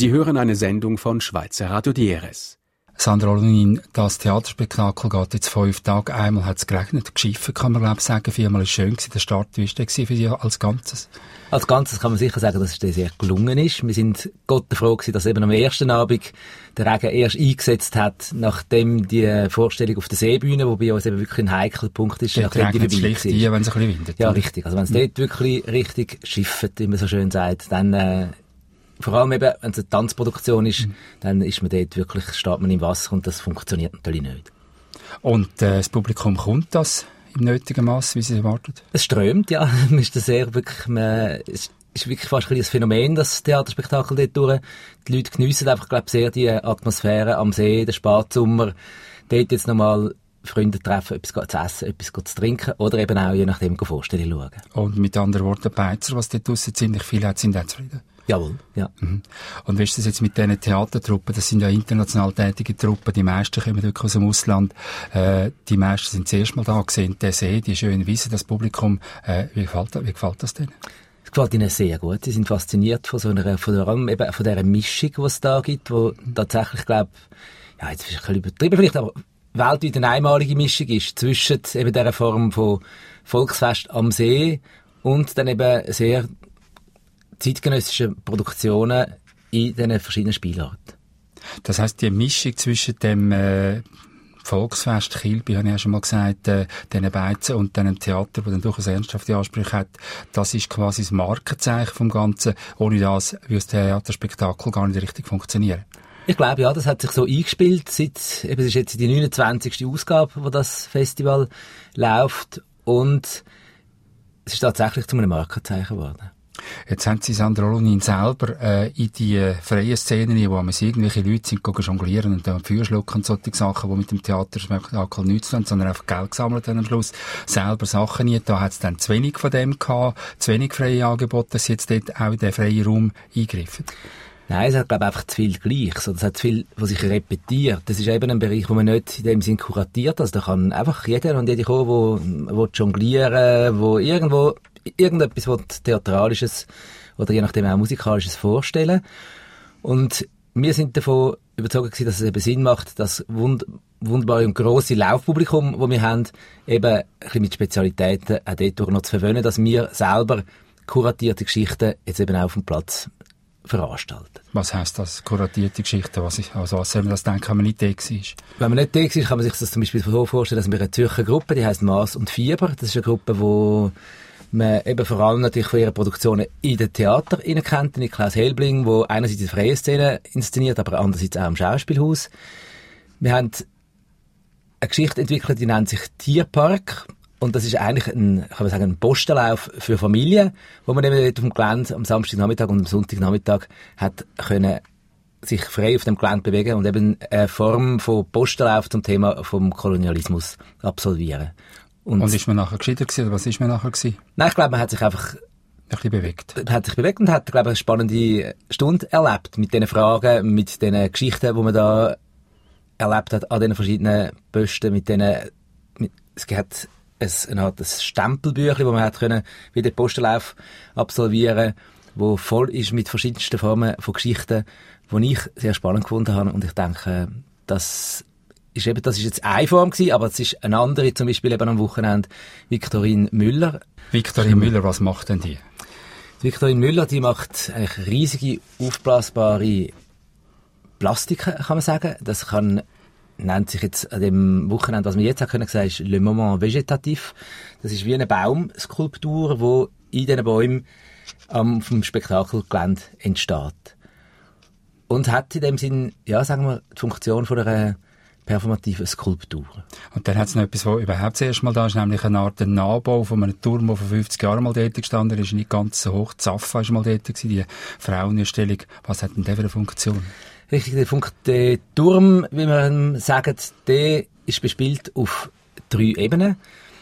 Sie hören eine Sendung von Schweizer Radio DRS. Sandra Olonin, das Theaterspektakel geht jetzt 5 Tage. Einmal hat es geregnet, geschiffen, kann man glaube ich sagen. 4-mal war es schön gewesen. Der Start, wie war der für Sie als Ganzes? Als Ganzes kann man sicher sagen, dass es sehr gelungen ist. Wir sind Gott froh gewesen, dass eben am ersten Abend der Regen erst eingesetzt hat, nachdem die Vorstellung auf der Seebühne, wo bei uns eben wirklich ein heikler Punkt ist, nachdem die vorbei schlicht ein, wenn es ein bisschen windet. Ja, richtig. Also wenn es dort wirklich richtig schifft, wie man so schön sagt, dann vor allem eben, wenn es eine Tanzproduktion ist, dann ist man dort wirklich, steht man im Wasser und das funktioniert natürlich nicht. Und das Publikum kommt das im nötigen Maß, wie Sie erwartet? Es strömt, ja. Es ist wirklich fast ein Phänomen, das Theaterspektakel dort durch. Die Leute geniessen einfach, glaube ich, sehr die Atmosphäre am See, den Spatsommer. Dort jetzt nochmal Freunde treffen, etwas zu essen, etwas zu trinken oder eben auch, je nachdem, Vorstellungen schauen. Und mit anderen Worten, die Beizer, was dort draussen ziemlich viel hat, sind auch zufrieden? Jawohl, ja. Mhm. Und wie ist das jetzt mit diesen Theatertruppen? Das sind ja international tätige Truppen. Die meisten kommen wirklich aus dem Ausland. Die meisten sind zuerst mal da, sehen den See, die schönen Wiese, das Publikum. Wie gefällt das denen? Es gefällt ihnen sehr gut. Sie sind fasziniert von dieser Mischung, die es da gibt, wo tatsächlich, glaube ja, jetzt ist es ein bisschen übertrieben vielleicht, aber weltweit eine einmalige Mischung ist zwischen eben dieser Form von Volksfest am See und dann eben sehr zeitgenössische Produktionen in diesen verschiedenen Spielarten. Das heisst, die Mischung zwischen dem Volksfest Kilby, habe ich ja schon mal gesagt, diesen Beizen und diesem Theater, das dann durchaus ernsthafte Ansprüche hat, das ist quasi das Markenzeichen vom Ganzen. Ohne das würde das Theaterspektakel gar nicht richtig funktionieren. Ich glaube, ja, das hat sich so eingespielt. Es ist jetzt die 29. Ausgabe, wo das Festival läuft. Und es ist tatsächlich zu einem Markenzeichen geworden. Jetzt haben Sie, Sandra Olonin, selber in die freien Szenen, wo irgendwelche Leute sind, jonglieren und dann Feuer schlucken und solche Sachen, die mit dem Theaterspektakel nichts zu tun, sondern einfach Geld gesammelt haben am Schluss, selber Sachen nicht. Da hat es dann zu wenig von dem gehabt, zu wenig freie Angebote, dass Sie jetzt dort auch in den freien Raum eingreifen. Nein, es hat, glaube ich, einfach zu viel Gleiches. Es hat zu viel, was sich repetiert. Das ist eben ein Bereich, wo man nicht in dem Sinn kuratiert. Also da kann einfach jeder und jede kommen, wo jonglieren, wo irgendetwas Theatralisches oder je nachdem auch Musikalisches vorstellen. Und wir sind davon überzeugt gewesen, dass es eben Sinn macht, das wunderbare und grosse Laufpublikum, das wir haben, eben ein bisschen mit Spezialitäten auch dort noch zu verwöhnen, dass wir selber kuratierte Geschichten jetzt eben auch auf dem Platz veranstalten. Was heisst das, kuratierte Geschichten? Was soll man das denken, wenn man nicht da war? Wenn man nicht da war, kann man sich das zum Beispiel so vorstellen, dass wir eine Zürcher Gruppe, die heisst Mass und Fieber. Das ist eine Gruppe, wo man eben vor allem natürlich von ihren Produktionen in den Theater kennt. Niklaus Helbling, der einerseits die freie Szene inszeniert, aber andererseits auch im Schauspielhaus. Wir haben eine Geschichte entwickelt, die nennt sich Tierpark. Und das ist eigentlich ein Postenlauf für Familien, wo man eben auf dem Gelände am Samstagnachmittag und am Sonntagnachmittag hat können sich frei auf dem Gelände bewegen und eben eine Form von Postenlauf zum Thema vom Kolonialismus absolvieren. Und ist man nachher gescheiter gewesen, oder was ist man nachher gewesen? Nein, ich glaube, man hat sich einfach ein bisschen bewegt. Hat sich bewegt und hat, glaube ich, eine spannende Stunde erlebt mit diesen Fragen, mit diesen Geschichten, die man da erlebt hat an diesen verschiedenen Posten, es hat eine Art Stempelbüchlein, wo man hat können, wie den Postenlauf absolvieren, wo voll ist mit verschiedensten Formen von Geschichten, die ich sehr spannend gefunden habe. Und ich denke, das ist jetzt eine Form gewesen, aber es ist eine andere, zum Beispiel eben am Wochenende Viktorin Müller. Viktorin Müller, was macht denn die? Viktorin Müller, die macht eigentlich riesige, aufblasbare Plastiken, kann man sagen. Das nennt sich jetzt an dem Wochenende, was wir jetzt auch können sagen, ist Le Moment Végétatif. Das ist wie eine Baumskulptur, die in diesen Bäumen vom Spektakelgelände entsteht. Und hat in dem Sinn, ja, sagen wir, die Funktion von einer performativen Skulptur. Und dann hat es noch etwas, was überhaupt zuerst mal da ist, nämlich eine Art Nachbau von einem Turm, der vor 50 Jahren mal dort gestanden ist, nicht ganz so hoch. Zaffa war mal dort gewesen, die Frauenausstellung. Was hat denn der für eine Funktion? Richtig, der Turm, wie wir sagen, der ist bespielt auf 3 Ebenen.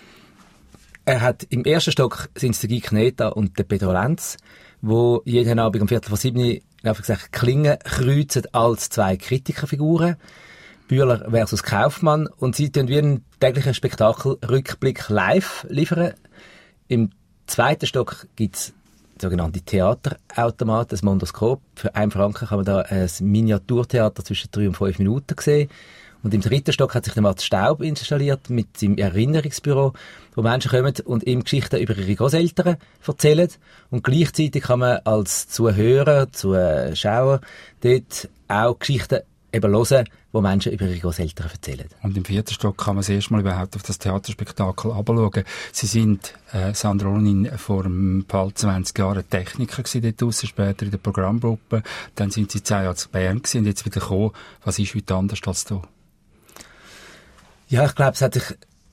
Er hat im ersten Stock sind es der Guy Kneta und der Pedro Lenz, wo jeden Abend um 6:45 Klingen kreuzen als 2 Kritikerfiguren. Bühler versus Kaufmann. Und sie tun wie einen täglichen Spektakelrückblick live liefern. Im zweiten Stock gibt es sogenannte Theaterautomat, das Mondoskop. Für 1 Franken kann man da ein Miniaturtheater zwischen 3 und 5 Minuten sehen. Und im 3. Stock hat sich der Mats Staub installiert mit seinem Erinnerungsbüro, wo Menschen kommen und ihm Geschichten über ihre Großeltern erzählen. Und gleichzeitig kann man als Zuhörer, Zuschauer dort auch Geschichten eben hören, wo Menschen über ihre Großeltern erzählen. Und im 4. Stock kann man das erste Mal überhaupt auf das Theaterspektakel herabschauen. Sie sind, Sandra Olonin, vor bald 20 Jahren Techniker gewesen dort draussen, später in der Programmgruppe. Dann sind Sie 10 Jahre zu Bern gewesen und jetzt wieder gekommen. Was ist heute anders als da? Ja, ich glaube, es hat sich,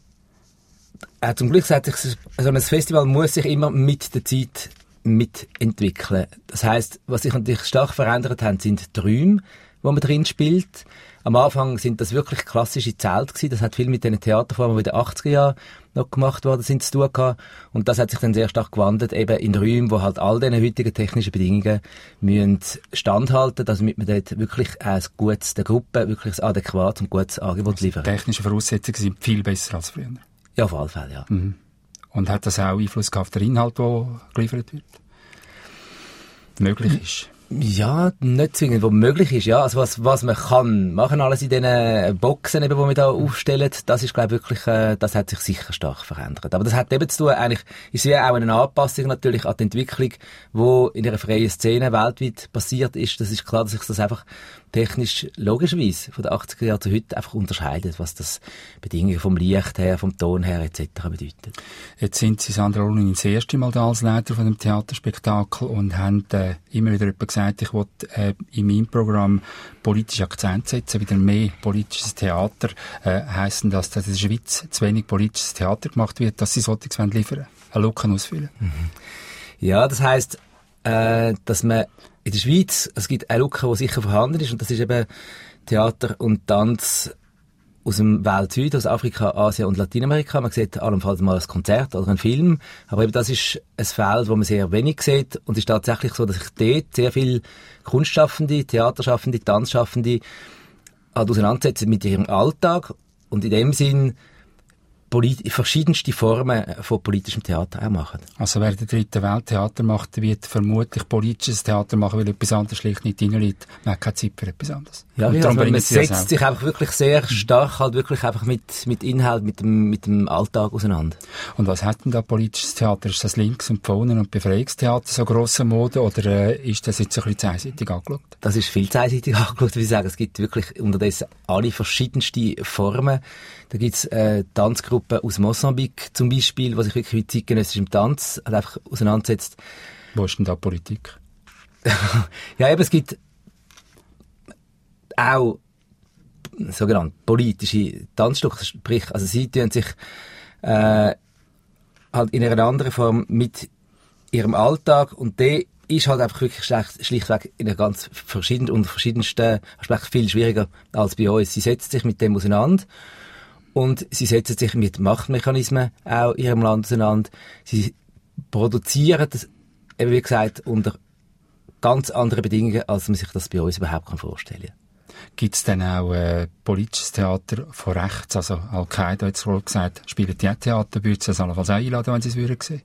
zum Glück hat sich, so ein Festival muss sich immer mit der Zeit mitentwickeln. Das heisst, was sich natürlich stark verändert hat, sind die Räume, wo man drin spielt. Am Anfang sind das wirklich klassische Zelte gewesen. Das hat viel mit den Theaterformen, die in den 80er Jahren noch gemacht worden sind, zu tun gehabt. Und das hat sich dann sehr stark gewandelt, eben in Räumen, wo halt all diese heutigen technischen Bedingungen müssen standhalten, damit man dort wirklich ein gutes, der Gruppe wirklich ein adäquates und gutes Angebot liefert. Technische Voraussetzungen sind viel besser als früher. Ja, auf alle Fälle, ja. Mhm. Und hat das auch Einfluss auf den Inhalt, der geliefert wird? Möglich ist? Ja, nicht zwingend, wo möglich ist, ja. Also was man kann machen, alles in diesen Boxen, eben, die wir da aufstellen, das ist, glaube ich, wirklich, das hat sich sicher stark verändert. Aber das hat eben zu tun, eigentlich, ist ja auch eine Anpassung natürlich an die Entwicklung, die in der freien Szene weltweit passiert ist. Das ist klar, dass sich das einfach technisch, logischerweise, von den 80er Jahren zu heute einfach unterscheidet, was das Bedingungen vom Licht her, vom Ton her, etc. bedeutet. Jetzt sind Sie, Sandra Olonin, das erste Mal da als Leiter von dem Theaterspektakel und haben immer wieder gesagt, ich will in meinem Programm politische Akzente setzen, wieder mehr politisches Theater. Heisst das, dass in der Schweiz zu wenig politisches Theater gemacht wird, dass Sie solches liefern, eine Lücke ausfüllen? Mhm. Ja, das heisst, dass man in der Schweiz, es gibt eine Lücke, die sicher vorhanden ist, und das ist eben Theater und Tanz aus dem Weltsüden, aus Afrika, Asien und Lateinamerika. Man sieht allenfalls mal ein Konzert oder einen Film, aber eben das ist ein Feld, wo man sehr wenig sieht, und es ist tatsächlich so, dass sich dort sehr viele Kunstschaffende, Theaterschaffende, Tanzschaffende auseinandersetzen mit ihrem Alltag und in dem Sinn verschiedenste Formen von politischem Theater auch machen. Also wer der dritte Welt Theater macht, wird vermutlich politisches Theater machen, weil etwas anderes schlicht nicht reinliegt. Man hat keine Zeit für etwas anderes. Ja, also man setzt sich einfach wirklich sehr stark halt wirklich einfach mit Inhalt, mit dem Alltag auseinander. Und was hat denn da politisches Theater? Ist das Links- und Pfonen- und Befreiungstheater so grosser Mode, oder ist das jetzt so ein bisschen einseitig angeschaut? Das ist viel einseitig angeschaut, würde ich sagen. Es gibt wirklich unterdessen alle verschiedenste Formen. Da gibt's Tanzgruppen aus Mosambik zum Beispiel, die sich wirklich mit zeitgenössischem Tanz einfach auseinandersetzt. Wo ist denn da Politik? Ja, eben, es gibt auch sogenannte politische Tanzstücke, sprich, also sie tun sich halt in einer anderen Form mit ihrem Alltag, und der ist halt einfach wirklich schlichtweg in einer ganz verschiedensten Aspekten viel schwieriger als bei uns. Sie setzt sich mit dem auseinander. Und sie setzen sich mit Machtmechanismen auch in ihrem Land auseinander. Sie produzieren das, eben wie gesagt, unter ganz anderen Bedingungen, als man sich das bei uns überhaupt vorstellen kann. Gibt es denn auch politisches Theater von rechts? Also Al-Qaida hat es wohl gesagt, spielen die Theater, würden Sie das allenfalls auch einladen, wenn Sie es sehen würden?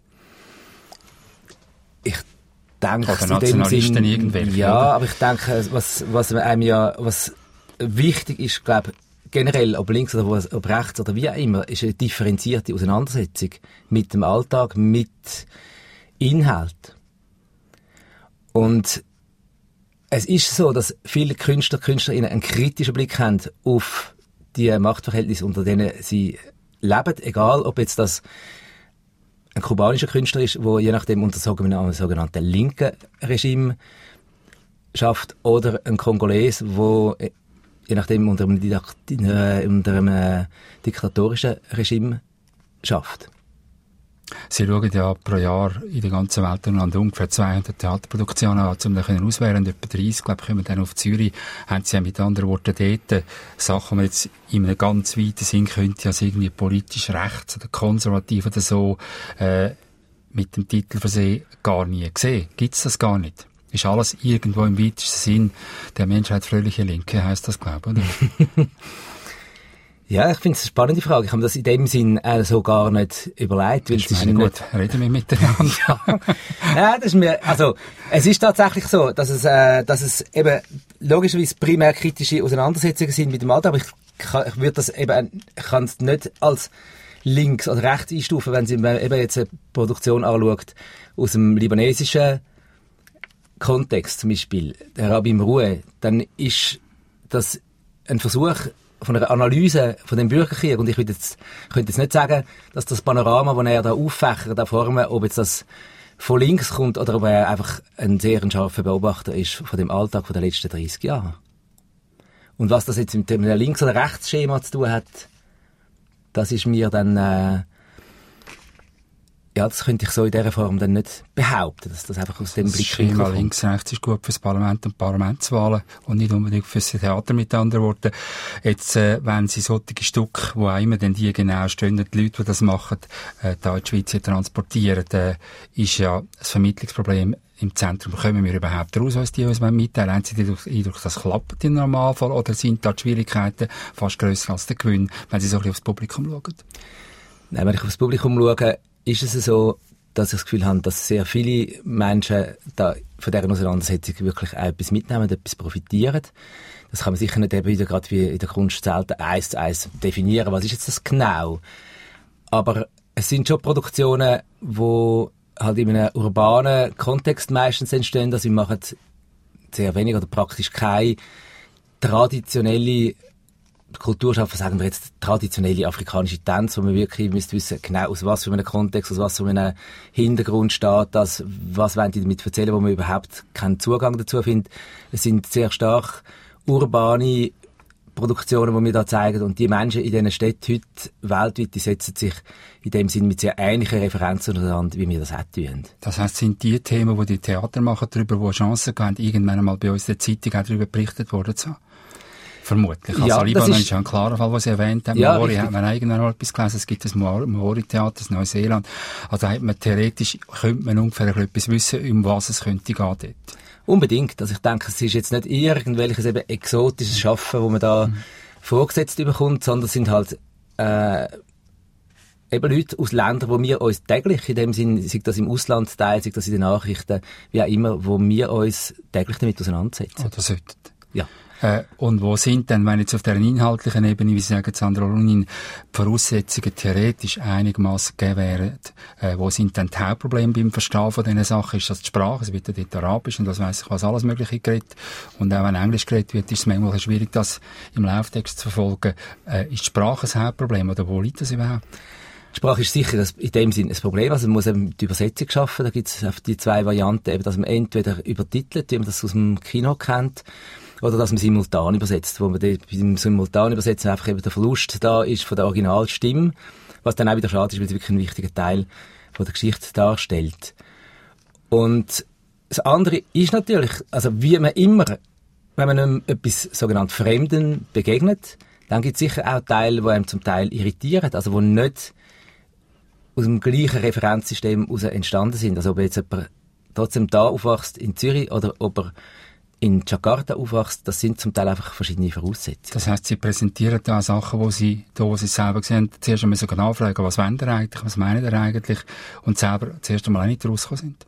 Ich denke, oder Nationalisten irgendwelche. Ja, oder? aber ich denke, was wichtig ist, glaube ich, generell, ob links oder ob rechts oder wie auch immer, ist eine differenzierte Auseinandersetzung mit dem Alltag, mit Inhalt. Und es ist so, dass viele Künstlerinnen einen kritischen Blick haben auf die Machtverhältnisse, unter denen sie leben, egal ob jetzt das ein kubanischer Künstler ist, der je nachdem unter einem sogenannten linken Regime schafft, oder ein Kongoles, der je nachdem unter einem diktatorischen Regime schafft. Sie schauen ja pro Jahr in der ganzen Welt ungefähr 200 Theaterproduktionen an, um dann auswählen. Etwa 30, glaube ich, kommen dann auf Zürich. Haben Sie ja mit anderen Worten dort Sachen, die man jetzt in einem ganz weiten Sinn könnte, also irgendwie politisch rechts oder konservativ oder so, mit dem Titel versehen, gar nie gesehen. Gibt's das gar nicht? Ist alles irgendwo im weitesten Sinn der Menschheit fröhliche Linke, heisst das, glaube ich, oder? Ja, ich finde es eine spannende Frage. Ich habe mir das in dem Sinn so gar nicht überlegt. Weil es gut, reden wir miteinander. Ja, das ist mir, also, es ist tatsächlich so, dass es eben logischerweise primär kritische Auseinandersetzungen sind mit dem Alltag, aber ich würde das eben, ich kann es nicht als links oder rechts einstufen, wenn Sie eben jetzt eine Produktion anschaut aus dem libanesischen Kontext, zum Beispiel, der Rabbi Mroueh, dann ist das ein Versuch von einer Analyse von dem Bürgerkrieg, und ich könnte jetzt nicht sagen, dass das Panorama, das er da auffächert, da formen, ob jetzt das von links kommt oder ob er einfach ein sehr scharfer Beobachter ist von dem Alltag von den letzten 30 Jahren. Und was das jetzt mit dem Links- oder Rechtsschema zu tun hat, das ist mir dann, ja, das könnte ich so in dieser Form dann nicht behaupten, dass das einfach aus dem Blickwinkel kommt. Links-Rechts ist gut fürs Parlament und Parlamentswahlen und nicht unbedingt fürs Theater, mit anderen Worten. Jetzt, wenn Sie solche Stücke, wo auch immer denn die genau stehen, die Leute, die das machen, da in die Schweiz transportieren, ist ja das Vermittlungsproblem im Zentrum. Kommen wir überhaupt raus, was die uns mitteilen? Haben Sie den Eindruck, das klappt im Normalfall, oder sind da die Schwierigkeiten fast grösser als der Gewinn, wenn Sie so ein bisschen aufs Publikum schauen? Nein, wenn ich aufs Publikum schaue, ist es so, dass ich das Gefühl habe, dass sehr viele Menschen da von dieser Auseinandersetzung wirklich auch etwas mitnehmen, etwas profitieren. Das kann man sicher nicht eben wieder gerade wie in der Kunst selten 1:1 definieren. Was ist jetzt das genau? Aber es sind schon Produktionen, die halt in einem urbanen Kontext meistens entstehen. Also wir machen sehr wenig oder praktisch keine traditionelle Kulturschaffen, sagen wir jetzt traditionelle afrikanische Tänze, wo man wirklich wissen, genau aus was für einem Kontext, aus was für einem Hintergrund steht das, was wollen die damit erzählen, wo man überhaupt keinen Zugang dazu findet. Es sind sehr stark urbane Produktionen, die wir da zeigen, und die Menschen in diesen Städten heute weltweit, die setzen sich in dem Sinn mit sehr ähnlichen Referenzen auseinander, wie wir das auch tun. Das heisst, sind die Themen, die Theater machen, darüber, die Chancen haben, irgendwann einmal bei uns in der Zeitung auch darüber berichtet worden zu haben? Vermutlich. Also ja, Libanon ist ja ein klarer Fall, was Sie erwähnt haben. Ja, Maori hat man irgendwann noch etwas gelesen. Es gibt das Maori-Theater in Neuseeland. Also hat man theoretisch, könnte man ungefähr etwas wissen, um was es könnte gehen dort. Unbedingt. Also ich denke, es ist jetzt nicht irgendwelches eben exotisches Schaffen, wo man da vorgesetzt bekommt, sondern es sind halt eben Leute aus Ländern, wo wir uns täglich, in dem Sinn, sei das im Ausland teilen, sei das in den Nachrichten, wie auch immer, wo wir uns täglich damit auseinandersetzen. Oder sollten. Ja. Und wo sind denn, wenn jetzt auf der inhaltlichen Ebene, wie Sie sagen, Sandra Olonin, die Voraussetzungen theoretisch einigermaßen gegeben wären, wo sind denn die Hauptprobleme beim Verstehen von diesen Sachen? Ist das die Sprache? Es wird ja dort Arabisch und was weiss ich, was alles Mögliche geredet. Und auch wenn Englisch geredet wird, ist es manchmal schwierig, das im Lauftext zu verfolgen. Ist die Sprache ein Hauptproblem oder wo liegt das überhaupt? Die Sprache ist sicher in dem Sinn ein Problem. Also man muss eben die Übersetzung schaffen. Da gibt es auf die zwei Varianten, eben, dass man entweder übertitelt, wie man das aus dem Kino kennt, oder dass man simultan übersetzt, wo man beim simultan übersetzen einfach eben der Verlust da ist von der Originalstimme, was dann auch wieder schade ist, weil es wirklich einen wichtigen Teil von der Geschichte darstellt. Und das andere ist natürlich, also wie man immer, wenn man einem etwas sogenannt Fremden begegnet, dann gibt es sicher auch Teile, die einem zum Teil irritieren, also die nicht aus dem gleichen Referenzsystem heraus entstanden sind. Also ob jetzt jemand trotzdem da aufwächst in Zürich oder ob er in Jakarta aufwachst, das sind zum Teil einfach verschiedene Voraussetzungen. Das heisst, Sie präsentieren da Sachen, wo Sie selber sehen, zuerst einmal sogar nachfragen, was wollen ihr eigentlich, was meinen ihr eigentlich, und selber zuerst einmal auch nicht rausgekommen sind?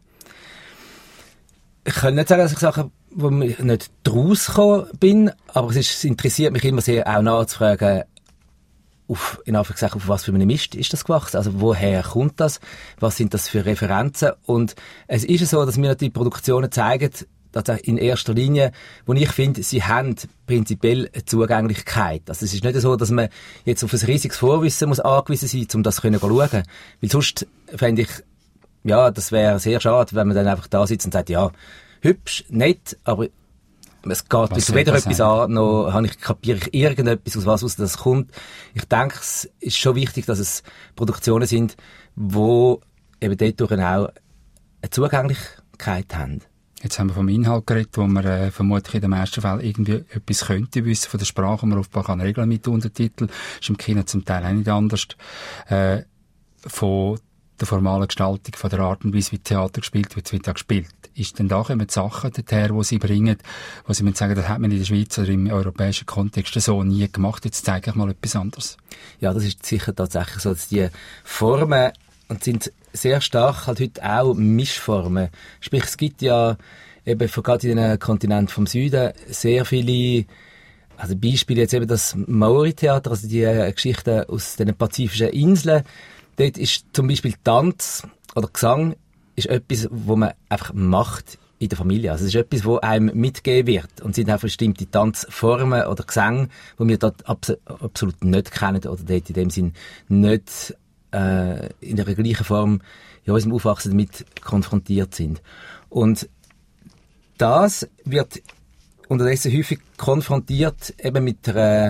Ich kann nicht sagen, dass ich Sachen, wo ich nicht rausgekommen bin, aber es interessiert mich immer sehr, auch nachzufragen, auf was für einem Mist ist das gewachsen? Also woher kommt das? Was sind das für Referenzen? Und es ist so, dass mir die Produktionen zeigen, dass in erster Linie, wo ich finde, sie haben prinzipiell eine Zugänglichkeit. Also es ist nicht so, dass man jetzt auf ein riesiges Vorwissen muss angewiesen sein, um das zu schauen. Weil sonst fände ich, ja, das wäre sehr schade, wenn man dann einfach da sitzt und sagt, ja, hübsch, nett, aber es geht bis weder etwas an, noch kapiere ich irgendetwas, aus das kommt. Ich denke, es ist schon wichtig, dass es Produktionen sind, die eben dadurch auch eine Zugänglichkeit haben. Jetzt haben wir vom Inhalt geredet, wo man vermutlich in den meisten Fällen irgendwie etwas könnte wissen von der Sprache, die man offenbar kann regeln mit Untertiteln. Ist im Kino zum Teil auch nicht anders. Von der formalen Gestaltung von der Art und Weise, wie Theater gespielt wird da gespielt. Ist denn da kommen Sachen daher, die sie bringen, wo sie sagen, das hat man in der Schweiz oder im europäischen Kontext so nie gemacht, jetzt zeige ich mal etwas anderes? Ja, das ist sicher tatsächlich so, dass die Formen, und sind sehr stark halt heute auch Mischformen. Sprich, es gibt ja eben gerade in den Kontinenten vom Süden sehr viele, also Beispiele jetzt eben das Maori-Theater, also die Geschichten aus den pazifischen Inseln. Dort ist zum Beispiel Tanz oder Gesang ist etwas, wo man einfach macht in der Familie. Also es ist etwas, wo einem mitgegeben wird. Und es sind auch bestimmte Tanzformen oder Gesänge, die wir dort absolut nicht kennen oder dort in dem Sinn nicht in der gleichen Form in unserem Aufwachsen damit konfrontiert sind. Und das wird unterdessen häufig konfrontiert eben mit einer,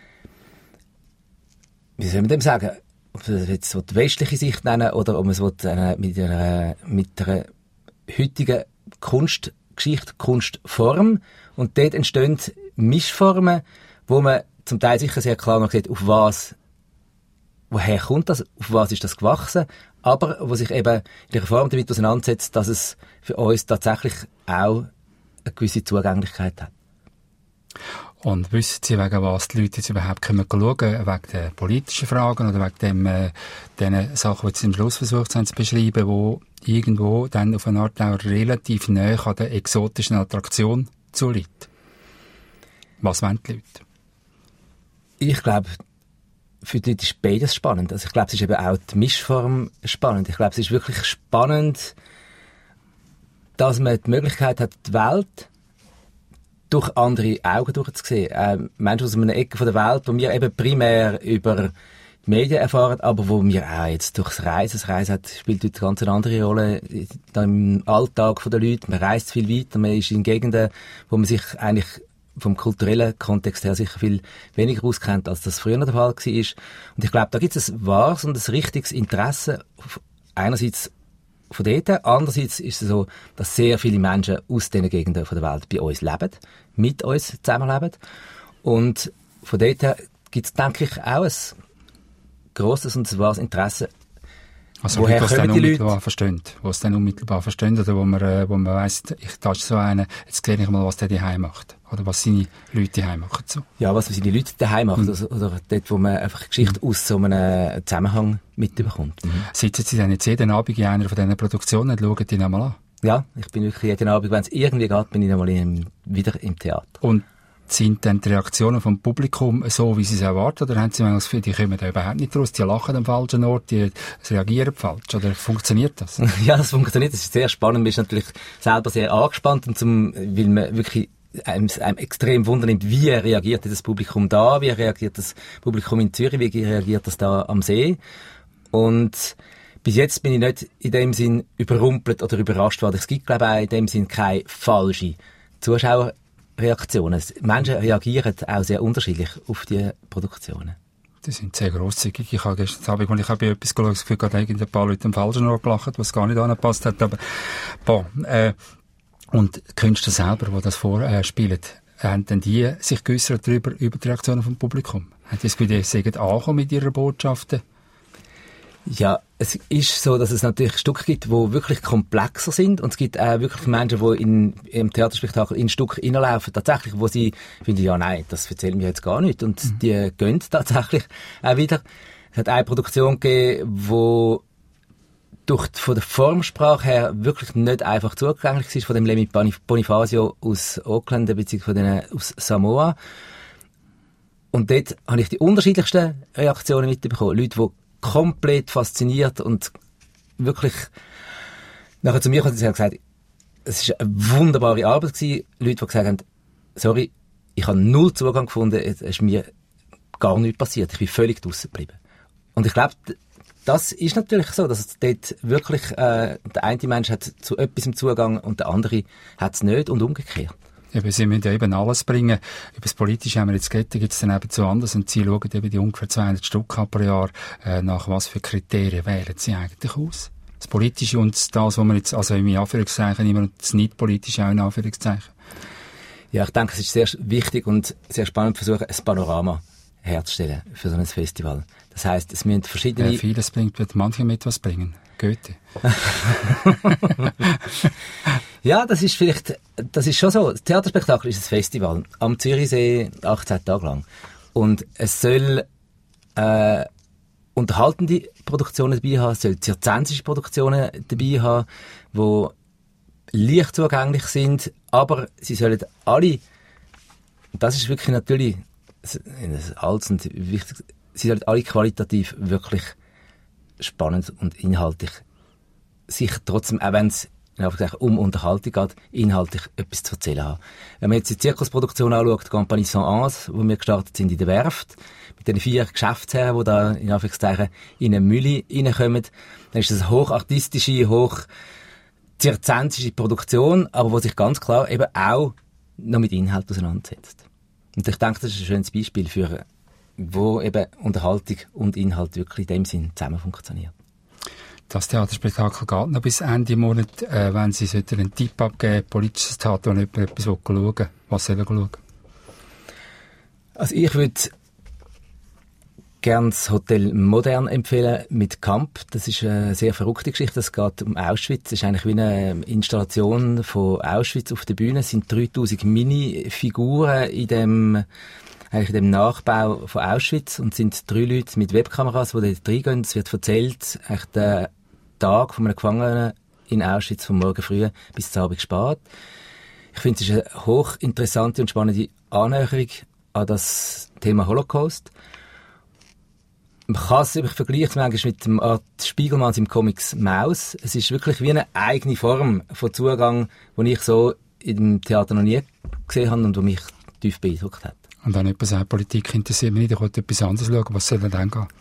wie soll man dem sagen, ob man das jetzt die westliche Sicht nennen oder ob man es mit einer heutigen Kunstgeschichte, Kunstform. Und dort entstehen Mischformen, wo man zum Teil sicher sehr klar noch sieht, woher kommt das, auf was ist das gewachsen, aber wo sich eben in der Form damit auseinandersetzt, dass es für uns tatsächlich auch eine gewisse Zugänglichkeit hat. Und wissen Sie, wegen was die Leute jetzt überhaupt schauen können, wegen der politischen Fragen oder wegen den Sachen, die Sie am Schluss versucht haben zu beschreiben, wo irgendwo dann auf eine Art auch relativ nahe an der exotischen Attraktion zuliegt? Was wollen die Leute? Ich glaube, für die Leute ist beides spannend. Also ich glaube, es ist eben auch die Mischform spannend. Ich glaube, es ist wirklich spannend, dass man die Möglichkeit hat, die Welt durch andere Augen durchzusehen. Menschen aus einer Ecke der Welt, die wir eben primär über die Medien erfahren, aber wo wir auch jetzt durchs Reisen, das Reisen spielt heute ganz eine andere Rolle im Alltag der Leute. Man reist viel weiter, man ist in Gegenden, wo man sich eigentlich vom kulturellen Kontext her sicher viel weniger auskennt, als das früher der Fall war. Und ich glaube, da gibt es ein wahres und ein richtiges Interesse, einerseits von dort, andererseits ist es so, dass sehr viele Menschen aus diesen Gegenden der Welt bei uns leben, mit uns zusammenleben. Und von dort her gibt es, denke ich, auch ein grosses und ein wahres Interesse. Also Leute, die es dann unmittelbar verstehen, oder wo man weiss, da ist so einer, jetzt sehe ich mal, was der daheim macht. Oder was seine Leute daheim machen. So. Ja, was seine Leute daheim machen. Oder dort, wo man einfach Geschichte aus so einem Zusammenhang mitbekommt. Sitzen Sie dann jetzt jeden Abend in einer von diesen Produktionen und schauen die nochmal an? Ja, ich bin wirklich jeden Abend, wenn es irgendwie geht, bin ich nochmal wieder im Theater. Und sind dann die Reaktionen vom Publikum so, wie sie es erwarten? Oder haben Sie das Gefühl, die kommen da überhaupt nicht raus, die lachen am falschen Ort, die reagieren falsch? Oder funktioniert das? Ja, das funktioniert. Das ist sehr spannend. Man ist natürlich selber sehr angespannt, weil man wirklich einem extrem wundernimmt, wie reagiert das Publikum da, wie reagiert das Publikum in Zürich, wie reagiert das da am See. Und bis jetzt bin ich nicht in dem Sinn überrumpelt oder überrascht worden. Es gibt, glaube ich, auch in dem Sinn keine falsche Zuschauerreaktionen. Menschen reagieren auch sehr unterschiedlich auf die Produktionen. Die sind sehr grosszügig. Ich habe gestern Abend, als ich bei etwas geschaut, das Gefühl, gerade ein paar Leute am falschen Ort gelacht, was gar nicht angepasst hat. Aber, und die Künstler selber, die das vorspielen, haben denn die sich geäussert über die Reaktionen vom Publikum? Haben die das Gefühl, die sagen ankommen mit ihrer Botschaften? Ja, es ist so, dass es natürlich Stücke gibt, die wirklich komplexer sind. Und es gibt auch wirklich Menschen, die im Theaterspektakel in Stück reinlaufen, tatsächlich, wo sie finden, ja, nein, das erzählen wir jetzt gar nicht. Und die gehen tatsächlich auch wieder. Es hat eine Produktion gegeben, die von der Formsprache her wirklich nicht einfach zugänglich ist, von dem Lemmy Bonifacio aus Auckland, beziehungsweise aus Samoa. Und dort habe ich die unterschiedlichsten Reaktionen mitbekommen. Leute, die komplett fasziniert und wirklich nachher zu mir haben sie gesagt, es war eine wunderbare Arbeit gewesen. Leute, die gesagt haben, sorry, ich habe null Zugang gefunden, es ist mir gar nichts passiert, ich bin völlig draussen geblieben. Und ich glaube, das ist natürlich so, dass es dort wirklich der eine Mensch hat zu etwas im Zugang und der andere hat es nicht und umgekehrt. Eben, sie müssen ja eben alles bringen. Über das Politische haben wir jetzt geredet, gibt es dann eben so anders. Und Sie schauen eben die ungefähr 200 Stück pro Jahr, nach was für Kriterien wählen Sie eigentlich aus? Das Politische und das, was man jetzt, also in Anführungszeichen immer, und das Nicht-Politische auch in Anführungszeichen. Ja, ich denke, es ist sehr wichtig und sehr spannend, versuchen, ein Panorama herzustellen für so ein Festival. Das heisst, es müssen verschiedene... Vieles wird manche mit was bringen. Goethe. Ja, das ist schon so. Das Theaterspektakel ist ein Festival. Am Zürichsee 18 Tage lang. Und es soll unterhaltende Produktionen dabei haben, es soll zirzensische Produktionen dabei haben, die leicht zugänglich sind, aber sie sollen alle, das ist wirklich natürlich alles und wichtig, sie sollen alle qualitativ wirklich spannend und inhaltlich sich trotzdem, auch wenn es um Unterhaltung geht, inhaltlich etwas zu erzählen haben. Wenn man jetzt die Zirkusproduktion anschaut, Compagnie Saint-Anse, wo wir gestartet sind in der Werft, mit den 4 Geschäftsherren, die da in Anführungszeichen in eine Mühle reinkommen, dann ist das eine hochartistische, hochzirzensische Produktion, aber wo sich ganz klar eben auch noch mit Inhalt auseinandersetzt. Und ich denke, das ist ein schönes Beispiel für, wo eben Unterhaltung und Inhalt wirklich in dem Sinn zusammen funktionieren. Das Theaterspektakel geht noch bis Ende Monat. Wenn Sie einen Tipp abgeben, politisches Theater, wenn jemand etwas schauen will, was soll er schauen? Also ich würde gerne das Hotel Modern empfehlen mit Kamp. Das ist eine sehr verrückte Geschichte. Es geht um Auschwitz. Es ist eigentlich wie eine Installation von Auschwitz auf der Bühne. Es sind 3000 Minifiguren in dem Nachbau von Auschwitz und sind 3 Leute mit Webkameras, die dort reingehen. Es wird erzählt, der Tag von einem Gefangenen in Auschwitz vom Morgen früh bis zum Abend spät. Ich finde, es ist eine hochinteressante und spannende Annäherung an das Thema Holocaust. Man kann es vergleichen mit dem Art Spiegelmanns im Comics Maus. Es ist wirklich wie eine eigene Form von Zugang, die ich so im Theater noch nie gesehen habe und die mich tief beeindruckt hat. Und wenn jemand sagt, Politik interessiert mich nicht, ich wollte etwas anderes schauen, was soll er dann gehen?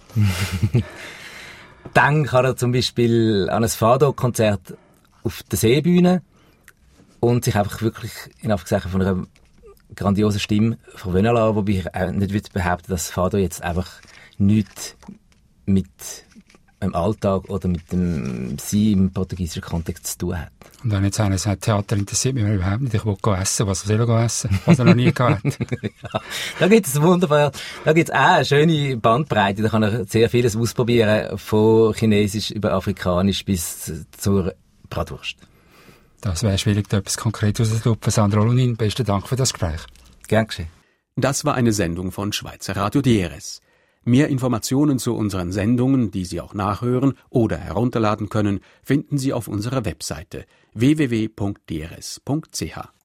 Dann kann er zum Beispiel an ein Fado-Konzert auf der Seebühne und sich einfach wirklich in Anführungszeichen von einer grandiosen Stimme verwöhnen lassen, wobei ich auch nicht behaupten, dass Fado jetzt einfach nichts mit dem Alltag oder mit dem Sein im portugiesischen Kontext zu tun hat. Und wenn jetzt einer sagt, Theater interessiert mich überhaupt nicht, ich will essen, was soll er essen, was er noch nie gehabt hat? Ja, da gibt es wunderbar, da gibt es auch eine schöne Bandbreite, da kann er sehr vieles ausprobieren, von Chinesisch über Afrikanisch bis zur Bratwurst. Das wäre schwierig, da etwas konkret rauszulupfen. Sandra Lunin, besten Dank für das Gespräch. Gern geschehen. Das war eine Sendung von Schweizer Radio DRS. Mehr Informationen zu unseren Sendungen, die Sie auch nachhören oder herunterladen können, finden Sie auf unserer Webseite www.drs.ch.